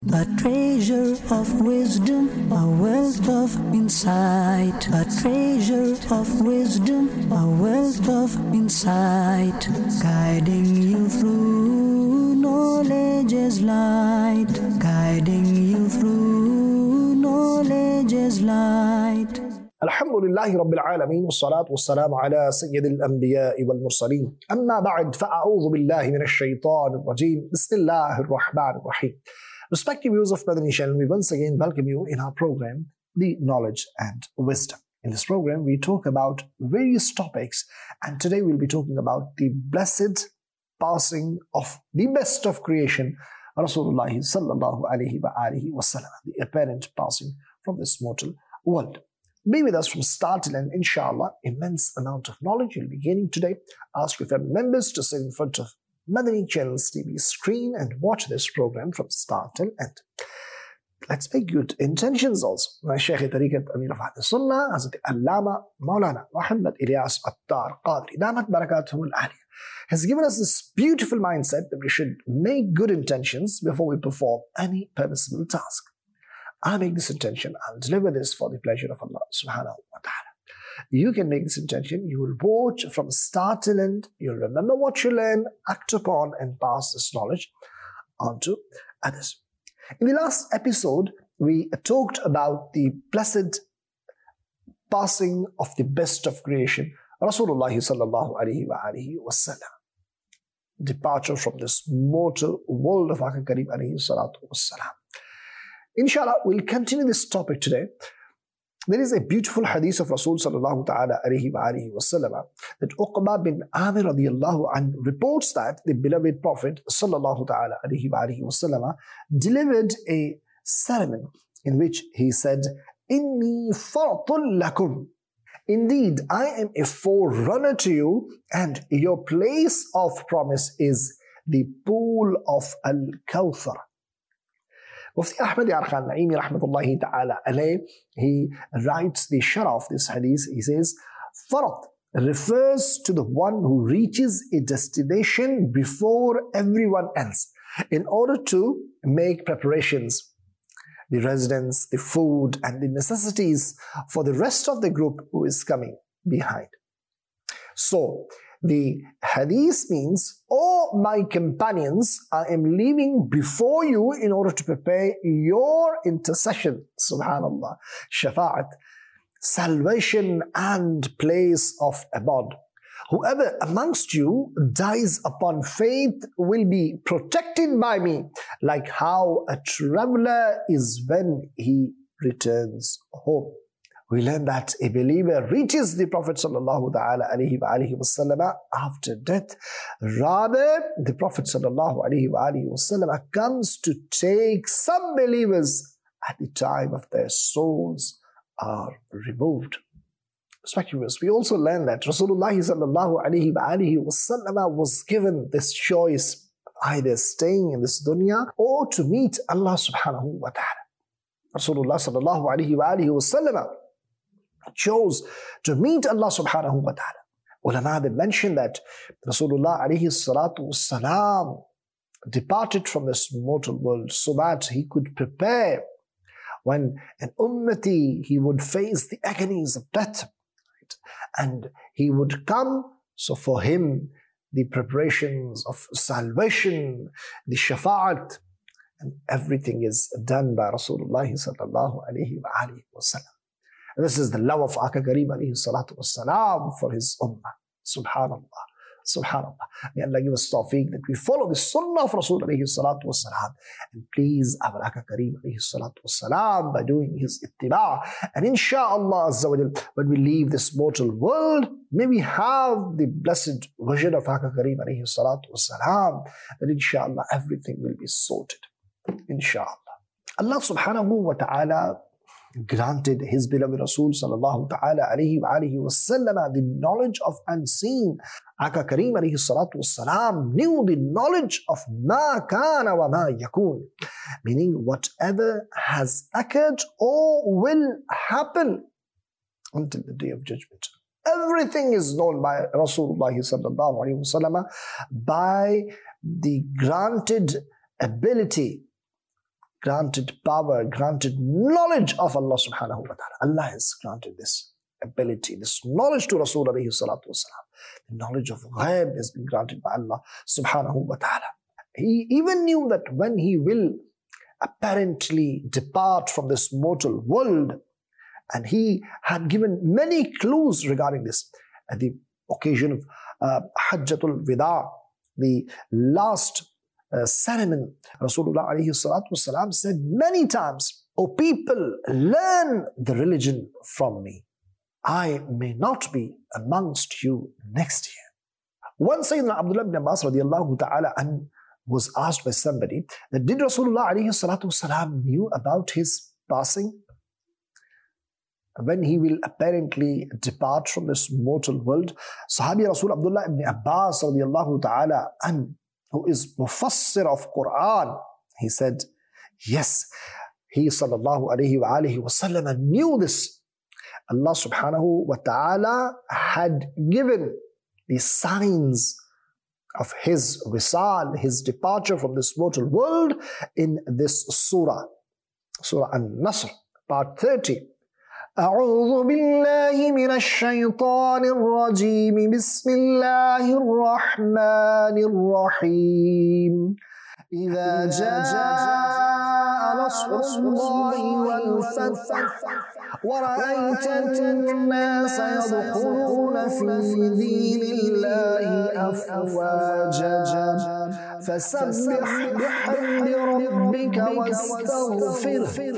A treasure of wisdom, a wealth of insight. A treasure of wisdom, a wealth of insight. Guiding you through knowledge is light. Guiding you through knowledge is light. Alhamdulillahi Rabbil Alameen, wassalatu wassalamu ala sayyidil anbiya'i wal mursaleen. Amma ba'd, fa'a'udhu billahi minash shaitanir rajeem. Bismillahir rahmanir rahim. Respective viewers of Madani Channel, we once again welcome you in our program, The Knowledge and Wisdom. In this program, we talk about various topics, and today we'll be talking about the blessed passing of the best of creation, Rasulullah sallallahu alayhi wa alihi wasallam, the apparent passing from this mortal world. Be with us from start till end, inshallah. Immense amount of knowledge you'll be gaining today. Ask your family members to sit in front of Madani Channel's TV screen and watch this program from start till end. Let's make good intentions also. Shaykh Tariqat Amir of Ahl Sunnah, Hazrat Allama Maulana Muhammad Ilyas Attar Qadri Damat Barakatuhul Aliyah, has given us this beautiful mindset that we should make good intentions before we perform any permissible task. I make this intention, I'll deliver this for the pleasure of Allah subhanahu wa ta'ala. You can make this intention, you will watch from start till end, you'll remember what you learn, act upon and pass this knowledge on to others. In the last episode, we talked about the blessed passing of the best of creation, Rasulullah sallallahu alayhi wa alihi wasallam. Departure from this mortal world of Aka Kareem alayhi salatu wasalam. Inshallah, we'll continue this topic today. There is a beautiful hadith of Rasul sallallahu ta'ala alayhi wa alihi wasallam that Uqba bin Amir radiyallahu anhu reports that the beloved Prophet sallallahu ta'ala alayhi wa alihi wasallam delivered a sermon in which he said, Inni faratun lakum. Indeed, I am a forerunner to you, and your place of promise is the pool of Al-Kawthar. Mufti Ahmad Yar Khan Naimi rahmatullahi ta'ala alayh, he writes the sharh of this hadith. He says, Farat refers to the one who reaches a destination before everyone else in order to make preparations, the residence, the food and the necessities for the rest of the group who is coming behind. So, the hadith means, O my companions, I am leaving before you in order to prepare your intercession, subhanallah, shafa'at, salvation and place of abode. Whoever amongst you dies upon faith will be protected by me, like how a traveler is when he returns home. We learn that a believer reaches the Prophet sallallahu ta'ala alayhi wa alihi wasallam after death. Rather, the Prophet sallallahu alayhi wa alihi wasallam comes to take some believers at the time of their souls are removed. Respected viewers, we also learn that Rasulullah sallallahu alayhi wa alihi wasallam was given this choice, either staying in this dunya or to meet Allah subhanahu wa ta'ala. Rasulullah sallallahu alayhi wa alihi wasallam chose to meet Allah subhanahu wa ta'ala. Ulama, they mention that Rasulullah alayhi salatu wasalam departed from this mortal world so that he could prepare when an ummati, he would face the agonies of death, right? And he would come, so for him the preparations of salvation, the shafa'at, and everything is done by Rasulullah sallallahu alayhi wa alihi wasallam. This is the love of Aka Kareem alayhi salatu wassalam for his ummah. Subhanallah. Subhanallah. May Allah give us tawfiq that we follow the sunnah of Rasul alayhi salatu wassalam and please our Aka Kareem alayhi salatu wassalam by doing his ittiba'. And inshaAllah azza wa jal, when we leave this mortal world, may we have the blessed vision of Aka Kareem alayhi salatu wassalam, that inshaAllah everything will be sorted. InshaAllah. Allah subhanahu wa ta'ala granted his beloved Rasul sallallahu ta'ala alayhi wa alihi wasallam the knowledge of unseen. Aka Kareem alayhi salatu wasalam knew the knowledge of ma kana wa ma yakun, meaning whatever has occurred or will happen until the day of judgment. Everything is known by Rasulullah sallallahu alayhi wasallam by the granted ability granted power, granted knowledge of Allah subhanahu wa ta'ala. Allah has granted this ability, this knowledge to Rasul alayhi salatu wasalam. The knowledge of ghaib has been granted by Allah subhanahu wa ta'ala. He even knew that when he will apparently depart from this mortal world, and he had given many clues regarding this. At the occasion of Hajjatul Wida, the last ceremony, Rasulullah alayhi salatu wasalam said many times, "O people, learn the religion from me. I may not be amongst you next year." Once Sayyidina Abdullah ibn Abbas radiallahu ta'ala an was asked by somebody that did Rasulullah alayhi salatu wasalam knew about his passing? When he will apparently depart from this mortal world, Sahabi Rasul Abdullah ibn Abbas radiallahu ta'ala an, who is mufassir of Quran, he said, yes, he sallallahu alayhi wa alihi wasallam knew this. Allah subhanahu wa ta'ala had given the signs of his wisal, his departure from this mortal world in this surah, Surah An-Nasr, part 30. أعوذ بالله من الشيطان الرجيم بسم الله الرحمن الرحيم إذا جاء نصر الله والفتح ورأيت الناس يدخلون في دين الله أفواجا فسبح بحمد ربك واستغفره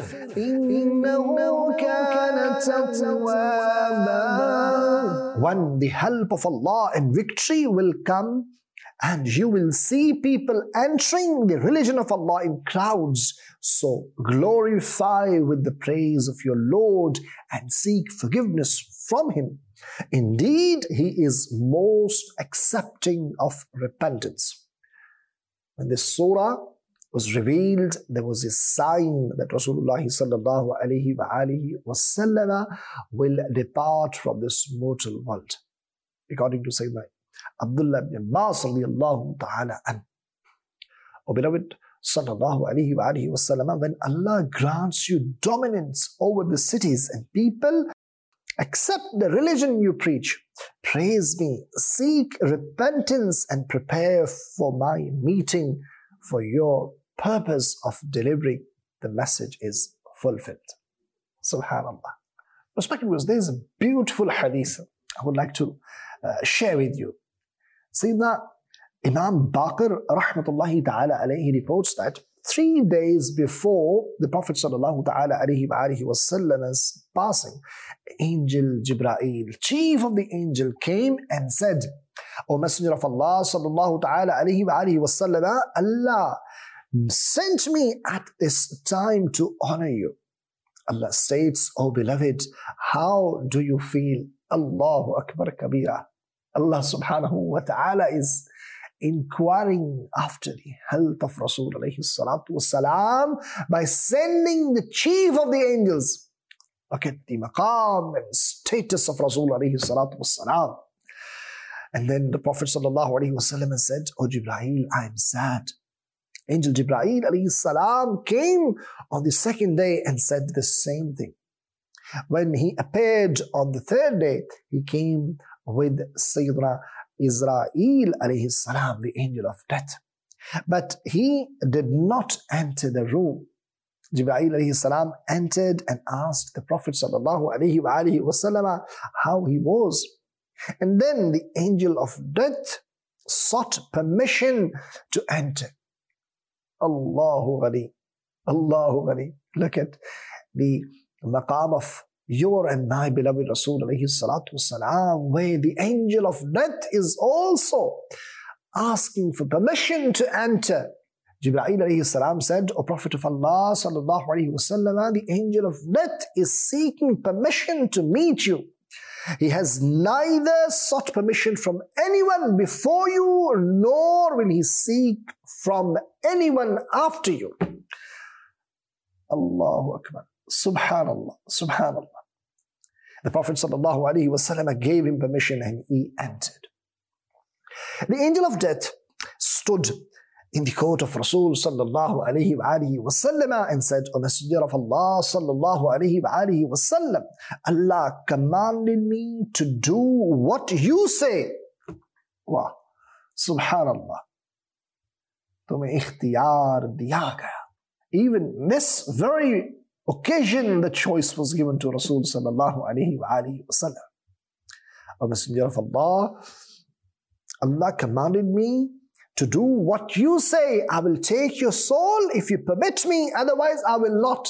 إنه كان توابا. When the help of Allah and victory will come, and you will see people entering the religion of Allah in crowds. So glorify with the praise of your Lord and seek forgiveness from Him. Indeed, He is most accepting of repentance. When this surah was revealed, there was a sign that Rasulullah sallallahu alayhi wa alihi wasallam will depart from this mortal world. According to Sayyidina Abdullah ibn Abbas radiallahu ta'ala an. O beloved sallallahu alayhi wa alihi wasallam, when Allah grants you dominance over the cities and people, accept the religion you preach, praise me, seek repentance and prepare for my meeting, for your purpose of delivering the message is fulfilled. Subhanallah. Respected viewers, there is a beautiful hadith I would like to share with you. Sayyidina Imam Baqir rahmatullahi ta'ala alayhi reports that 3 days before the Prophet sallallahu ta'ala alayhi wasallam's passing, Angel Jibra'il, chief of the angel, came and said, O Messenger of Allah sallallahu ta'ala alayhi wasallam, Allah sent me at this time to honor you. Allah states, O beloved, how do you feel? Allahu Akbar Kabira. Allah subhanahu wa ta'ala is inquiring after the health of Rasul alayhi salatu wasalam by sending the chief of the angels. Look at the maqam and status of Rasul alayhi salatu wasalam. And then the Prophet sallallahu alayhi wasallam said, O Jibreel, I am sad. Angel Jibreel alayhi salam came on the second day and said the same thing. When he appeared on the third day, he came with Sayyidina Israel alayhi salam, the angel of death. But he did not enter the room. Jibreel alayhi salam entered and asked the Prophet sallallahu alayhi wasallam how he was. And then the angel of death sought permission to enter. Allahu Ghani. Allahu Ghani. Look at the maqam of your and my beloved Rasul alayhi salatu wasalam, where the angel of death is also asking for permission to enter. Jibreel alayhi salam said, O Prophet of Allah sallallahu alayhi wasallam, the angel of death is seeking permission to meet you. He has neither sought permission from anyone before you, nor will he seek from anyone after you. Allahu Akbar. Subhanallah. Subhanallah. The Prophet ﷺ gave him permission and he entered. The angel of death stood in the court of Rasul sallallahu alayhi wa alihi wasallam and said, O Messenger of Allah sallallahu alayhi wa alihi wasallam, Allah commanded me to do what you say. Wow, subhanallah. Tumhe ikhtiyar diya gaya. Even this very occasion, the choice was given to Rasul sallallahu alayhi wa alihi wasallam. O Messenger of Allah, Allah commanded me to do what you say. I will take your soul if you permit me, otherwise I will not.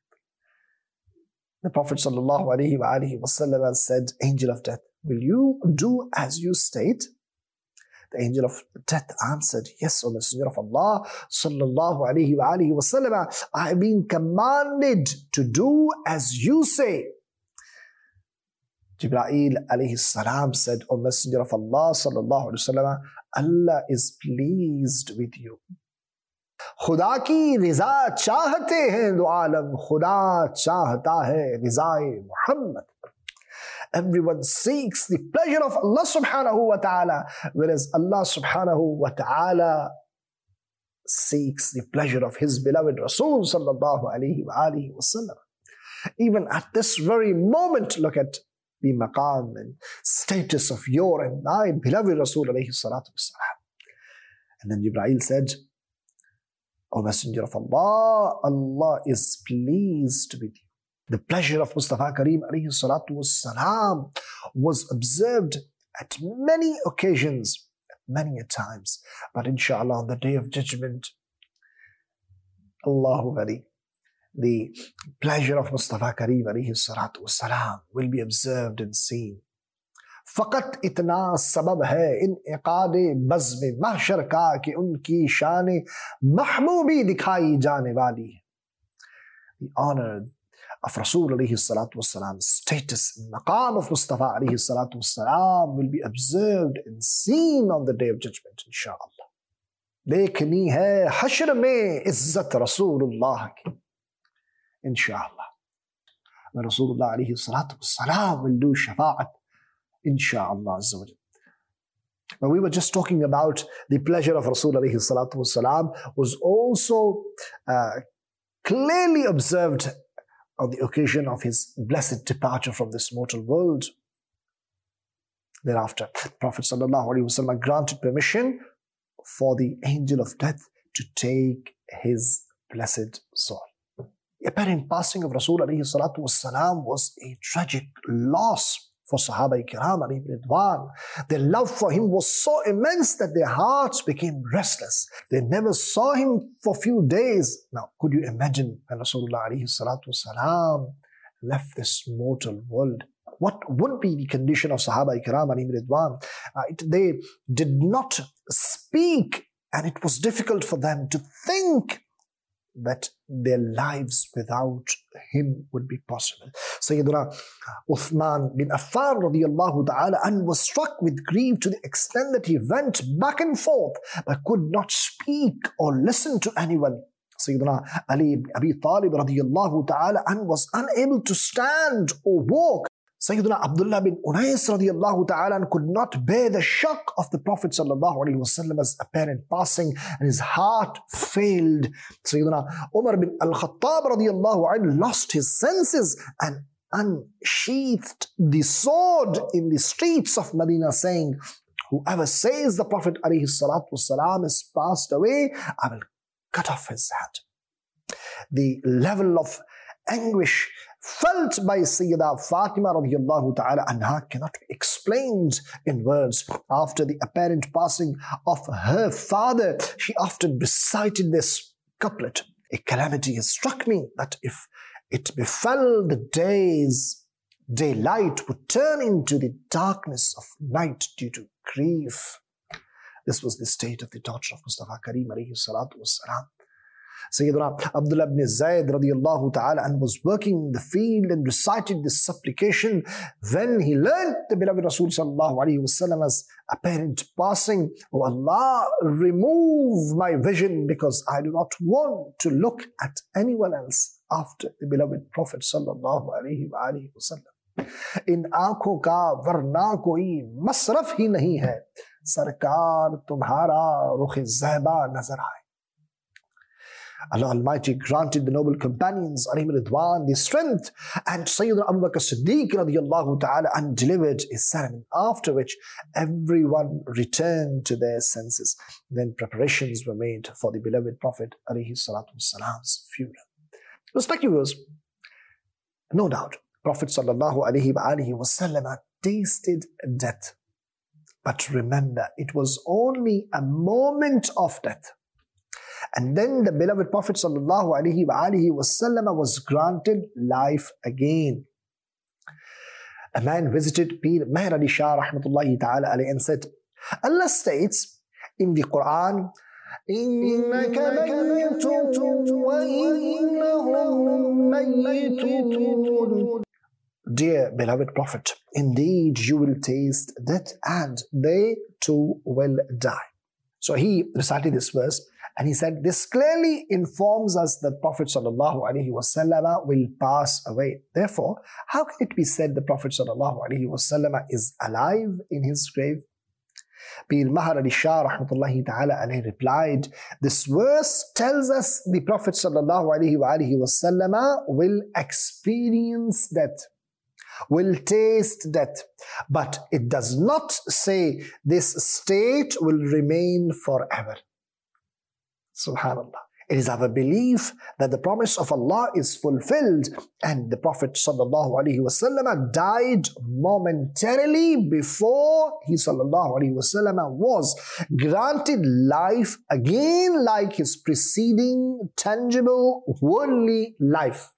The Prophet sallallahu alaihi wasallam said, Angel of death, will you do as you state? The angel of death answered, Yes, O Messenger of Allah sallallahu alaihi wasallam, I have been commanded to do as you say. Jibreel alayhi salam said, O Messenger of Allah sallallahu alaihi wasallam, Allah is pleased with you. Khuda ki riza chahte hain do alam, Khuda chahta hai rizae Muhammad. Everyone seeks the pleasure of Allah subhanahu wa ta'ala, whereas Allah subhanahu wa ta'ala seeks the pleasure of His beloved Rasul sallallahu alayhi wa alihi wasallam. Even at this very moment, look at the maqam and status of your and my beloved Rasul alayhi salatu wasalam. And then Jibreel said, O Messenger of Allah, Allah is pleased with you. The pleasure of Mustafa Kareem alayhi salatu wasalam was observed at many occasions, many a times. But inshallah, on the Day of Judgment, Allahu Ghani, the pleasure of Mustafa Kareem alayhi salatu wasalam will be observed and seen. Faqat itna sabab hai in iqaade bazm mahshar ka ki unki shane mahboobi dikhai jaane wali. The honor of Rasul alayhi salatu wasalam, status and maqam of Mustafa alayhi salatu wasalam will be observed and seen on the Day of Judgment, inshallah. Dekhni hai hashr mein izzat Rasulullah ki. Inshallah. When Rasulullah alayhi salatu wasalam will do shafa'at, inshallah azza wa jal. But we were just talking about the pleasure of Rasul alayhi salatu wasalam was also clearly observed on the occasion of his blessed departure from this mortal world. Thereafter, Prophet sallallahu alaihi wasallam granted permission for the angel of death to take his blessed soul. The apparent passing of Rasul alayhi salatu wasalam was a tragic loss for Sahaba Kiram alayhi ridwan. Their love for him was so immense that their hearts became restless. They never saw him for a few days. Now, could you imagine when Rasulullah alayhi salatu wasalam left this mortal world? What would be the condition of Sahaba Kiram alayhi ridwan? They did not speak, and it was difficult for them to think that their lives without him would be possible. Sayyiduna Uthman bin Affan radiyallahu ta'ala and was struck with grief to the extent that he went back and forth but could not speak or listen to anyone. Sayyiduna Ali ibn Abi Talib radiyallahu ta'ala and was unable to stand or walk. Sayyiduna Abdullah bin Unais radiyallahu ta'ala could not bear the shock of the Prophet sallallahu alaihi wasallam's apparent passing, and his heart failed. Sayyiduna Umar bin Al-Khattab radiyallahu anhu lost his senses and unsheathed the sword in the streets of Medina, saying, whoever says the Prophet alayhi salatu wasalam is passed away, I will cut off his head. The level of anguish felt by Sayyida Fatima radiyallahu ta'ala anha cannot be explained in words. After the apparent passing of her father, she often recited this couplet: a calamity has struck me that if it befell the days, daylight would turn into the darkness of night due to grief. This was the state of the daughter of Mustafa Kareem alayhi salatu wassalam. Sayyidina Abdullah ibn Zayd radiyallahu ta'ala and was working in the field and recited this supplication when he learned the beloved Rasul sallallahu alayhi wasallam's apparent passing. Oh Allah, remove my vision because I do not want to look at anyone else after the beloved Prophet sallallahu alayhi wasallam. इन आंखों का वरना कोई मसरफ ही नहीं है, सरकार तुम्हारा रुख ज़हबा नजर आए. Allah Almighty granted the noble companions alayhim ridwan the strength, and Sayyidina Abu Bakr Siddiq radiyallahu ta'ala and delivered his sermon, after which everyone returned to their senses. Then preparations were made for the beloved Prophet alayhi salatu wassalam's funeral. Respected viewers, no doubt Prophet sallallahu alayhi wasallam tasted death, but remember, it was only a moment of death. And then the beloved Prophet sallallahu alaihi wasallam was granted life again. A man visited Pir Meher Ali Shah rahmatullahi ta'ala alayhi and said, Allah states in the Quran, إِنَّكَ مَيِّتٌ وَإِنَّهُمْ مَيِّتُونَ. Dear beloved Prophet, indeed you will taste death and they too will die. So he recited this verse and he said, this clearly informs us that Prophet sallallahu alaihi wasallam will pass away. Therefore, how can it be said the Prophet sallallahu alaihi wasallam is alive in his grave? Pir Meher Ali Shah rahmatullahi ta'ala alayhi replied, this verse tells us the Prophet sallallahu alaihi wasallam will experience death, will taste death, but it does not say this state will remain forever. Subhanallah. It is our belief that the promise of Allah is fulfilled, and the Prophet ﷺ died momentarily before he ﷺ was granted life again, like his preceding tangible worldly life.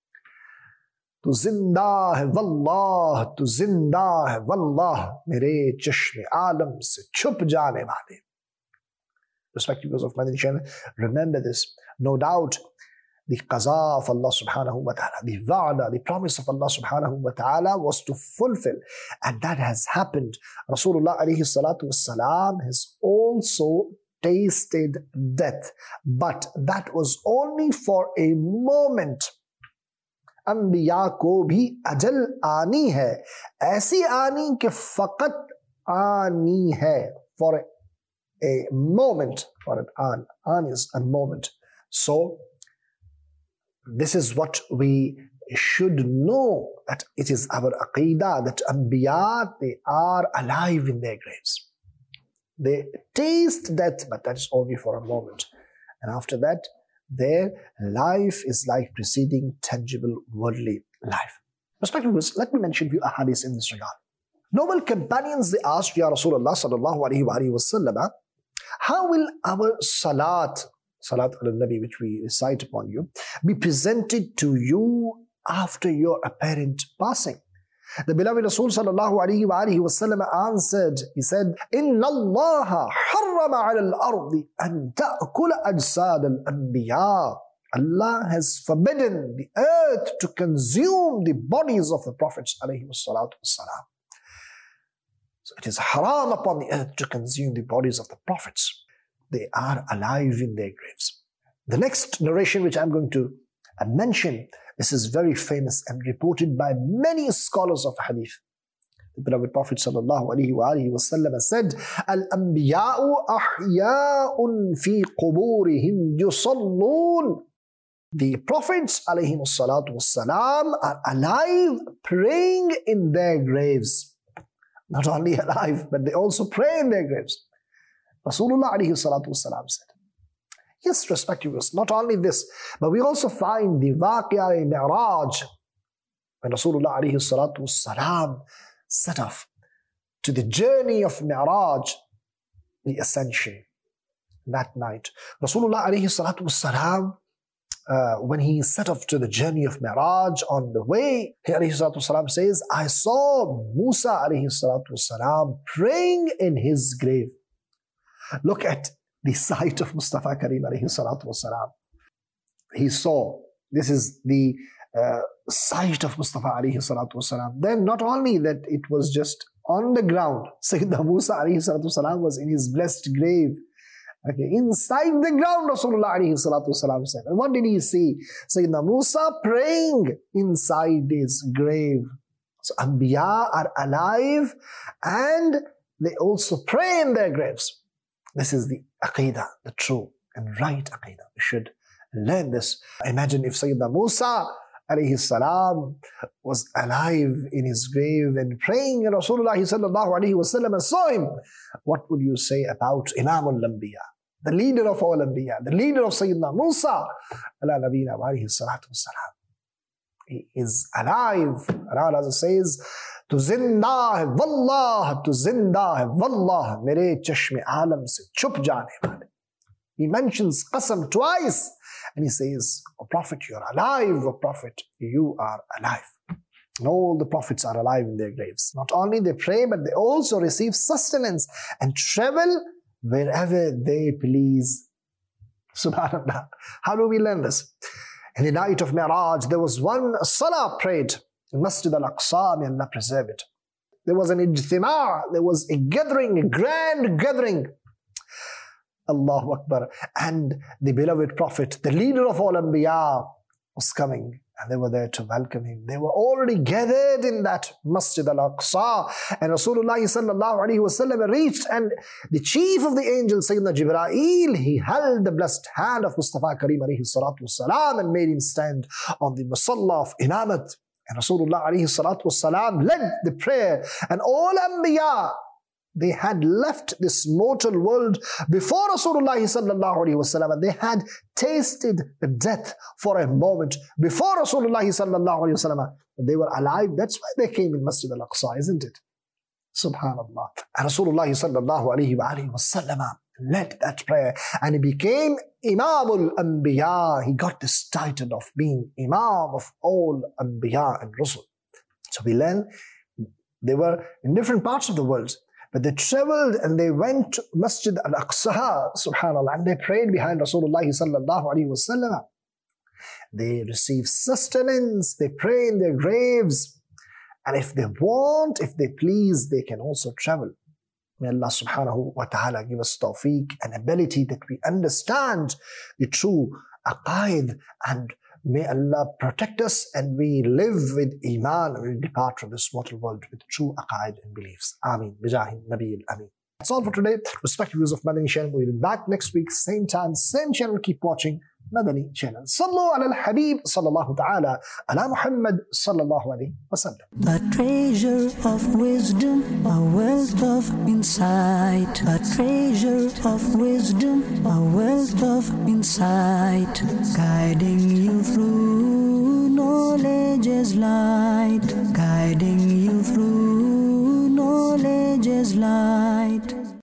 Tu zinda hai wallah, tu zinda hai wallah, mere chashme alam se chup jaane wale. Respected viewers of Madani channel, remember this. No doubt, the qaza of Allah subhanahu wa ta'ala, the wa'da, the promise of Allah subhanahu wa ta'ala was to fulfill. And that has happened. Rasulullah alayhi salatu wassalam has also tasted death. But that was only for a moment. अंबिया को भी अजल आनी है, ऐसी आनी कि फकत आनी है. For a moment, for an is a moment. So this is what we should know, that it is our aqidah that Anbiya, they are alive in their graves. They taste death, but that is only for a moment. And after that, their life is like preceding tangible worldly life. Respected viewers, let me mention you a hadith in this regard. Noble companions, they asked, Ya Rasulullah sallallahu alayhi wa sallam, how will our salat al-Nabi, which we recite upon you, be presented to you after your apparent passing? The beloved Rasul sallallahu alayhi wa sallam answered, he said, Inna Allah harrama ala al-ardi an ta'kula ajsad al-anbiya. Allah has forbidden the earth to consume the bodies of the prophets alayhi salatu wassalam. So it is haram upon the earth to consume the bodies of the prophets. They are alive in their graves. The next narration which I'm going to mention, this is very famous and reported by many scholars of hadith. The beloved Prophet sallallahu alaihi wasallam said, Al-anbiya'u ahya'un fi quburihim yusallun. The prophets alayhi salatu wassalam are alive, praying in their graves. Not only alive, but they also pray in their graves. Rasulullah alayhi salatu wassalam said. Yes, respected viewers, not only this, but we also find the Waqi'a Mi'raj, when Rasulullah alayhi salatu wassalam set off to the journey of Mi'raj, the ascension, that night. Rasulullah alayhi salatu wassalam, when he set off to the journey of Mi'raj, on the way, he alayhi salatu wassalam says, I saw Musa alayhi salatu wassalam praying in his grave. Look at the sight of Mustafa Kareem alayhi salatu wassalam. He saw, this is the sight of Mustafa alayhi salatu wassalam. Then not only that it was just on the ground, Sayyidina Musa alayhi salatu wassalam was in his blessed grave. Okay, inside the ground, Rasulullah alayhi salatu wassalam said. And what did he see? Sayyidina Musa praying inside his grave. So Anbiya are alive and they also pray in their graves. This is the Aqidah, the true and right Aqidah. We should learn this. Imagine if Sayyidina Musa alayhi salam was alive in his grave and praying, and Rasulullah sallallahu alayhi wasallam saw him. What would you say about Imam al-Anbiya, the leader of all Anbiya, the leader of Sayyidina Musa ala nabina alayhi salatu wasalam? He is alive. And Allah says, "Tu zinda hai wallah, tu zinda hai wallah, mere chashme alam se chup jaane wale." He mentions qasam twice. And he says, "O Prophet, you are alive. O Prophet, you are alive." And all the prophets are alive in their graves. Not only they pray, but they also receive sustenance and travel wherever they please. Subhanallah. How do we learn this? In the night of Mi'raj, there was one salah prayed in Masjid al-Aqsa. May Allah preserve it. There was an ijtima', there was a gathering, a grand gathering. Allahu Akbar. And the beloved Prophet, the leader of all Anbiya, was coming. And they were there to welcome him. They were already gathered in that Masjid al-Aqsa. And Rasulullah sallallahu alayhi wasallam reached, and the chief of the angels, Sayyidina Jibreel, he held the blessed hand of Mustafa Kareem alayhi salatu wasalam and made him stand on the Musalla of Imamat. And Rasulullah alayhi salatu wasalam led the prayer. And all Anbiya, they had left this mortal world before Rasulullah sallallahu alaihi wasallam, and they had tasted the death for a moment before Rasulullah sallallahu alaihi wasallam. They were alive. That's why they came in Masjid al-Aqsa, isn't it? Subhanallah. And Rasulullah sallallahu alaihi wasallam led that prayer, and he became Imam al-Anbiya. He got this title of being Imam of all Anbiya and Rasul. So we learn they were in different parts of the world. But they traveled and they went to Masjid al-Aqsa, subhanAllah, and they prayed behind Rasulullah sallallahu alayhi wasallam. They receive sustenance, they pray in their graves, and if they want, if they please, they can also travel. May Allah subhanahu wa ta'ala give us tawfiq and ability that we understand the true aqaid, and may Allah protect us and we live with Iman and we depart from this mortal world with true aqaid and beliefs. Ameen. Bijahi Nabi al-Ameen. That's all for today. Respective viewers of Madani channel. We'll be back next week, same time, same channel. Keep watching Madani channel. Sallu ala al-Habib sallallahu ta'ala ala Muhammad sallallahu alayhi wa sallam. A treasure of wisdom, a wealth of insight. A treasure of wisdom, a wealth of insight. Guiding you through knowledge's light.